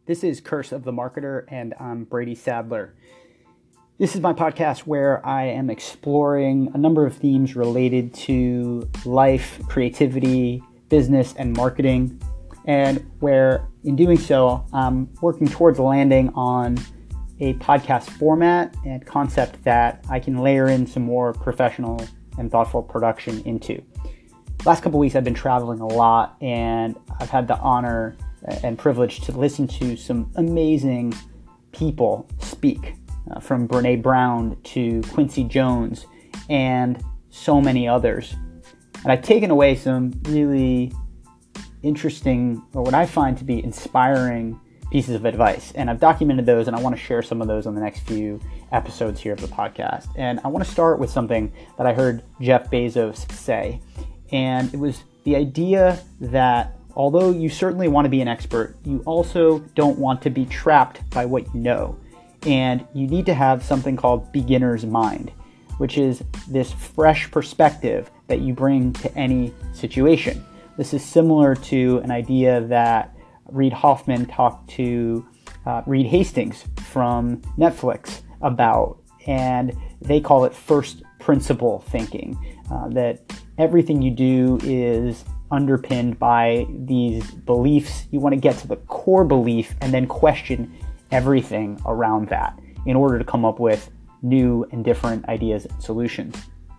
This is Curse of the Marketer, and I'm Brady Sadler. This is my podcast where I am exploring a number of themes related to life, creativity, business, and marketing, and where in doing so, I'm working towards landing on a podcast format and concept that I can layer in some more professional and thoughtful production into. Last couple weeks, I've been traveling a lot, and I've had the honor and privilege to listen to some amazing people speak, from Brené Brown to Quincy Jones and so many others. And I've taken away some really interesting, or what I find to be inspiring pieces of advice. And I've documented those, and I want to share some of those on the next few episodes here of the podcast. And I want to start with something that I heard Jeff Bezos say. And it was the idea that although you certainly want to be an expert, you also don't want to be trapped by what you know. And you need to have something called beginner's mind, which is this fresh perspective that you bring to any situation. This is similar to an idea that Reid Hoffman talked to Reed Hastings from Netflix about, and they call it first principle thinking, that everything you do is underpinned by these beliefs. You want to get to the core belief and then question everything around that in order to come up with new and different ideas and solutions.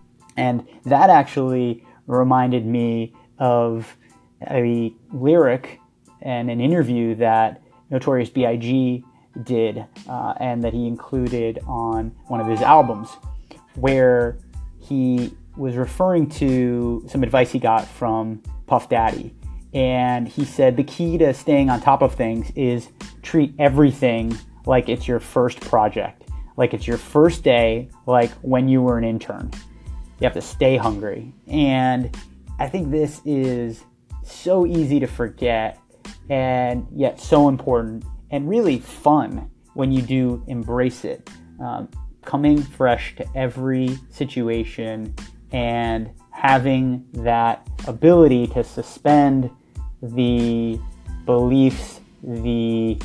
And that actually reminded me of a lyric and an interview that Notorious B.I.G. did and that he included on one of his albums, where he was referring to some advice he got from Puff Daddy. And he said the key to staying on top of things is treat everything like it's your first project, like it's your first day, like when you were an intern. You have to stay hungry. And I think this is so easy to forget, and yet so important and really fun when you do embrace it. Coming fresh to every situation and having that ability to suspend the beliefs, the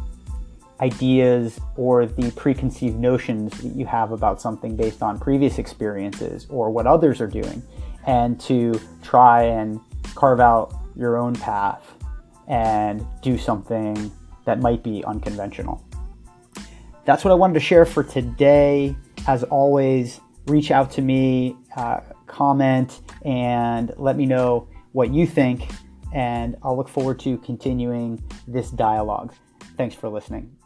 ideas, or the preconceived notions that you have about something based on previous experiences or what others are doing, and to try and carve out your own path and do something that might be unconventional. That's what I wanted to share for today. As always, reach out to me, comment, and let me know what you think, and I'll look forward to continuing this dialogue. Thanks for listening.